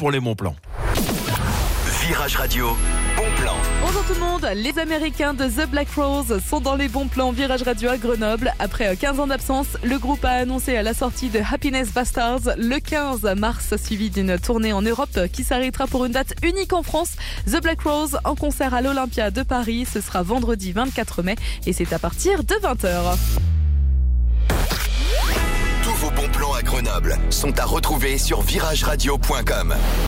pour les bons plans. Virage Radio, bon plan. Bonjour tout le monde, les Américains de The Black Crowes sont dans les bons plans Virage Radio à Grenoble. Après 15 ans d'absence, le groupe a annoncé la sortie de Happiness Bastards le 15 mars, suivi d'une tournée en Europe qui s'arrêtera pour une date unique en France. The Black Crowes en concert à l'Olympia de Paris, ce sera vendredi 24 mai et c'est à partir de 20h. Tous vos bons plans à Grenoble sont à retrouver sur virageradio.com.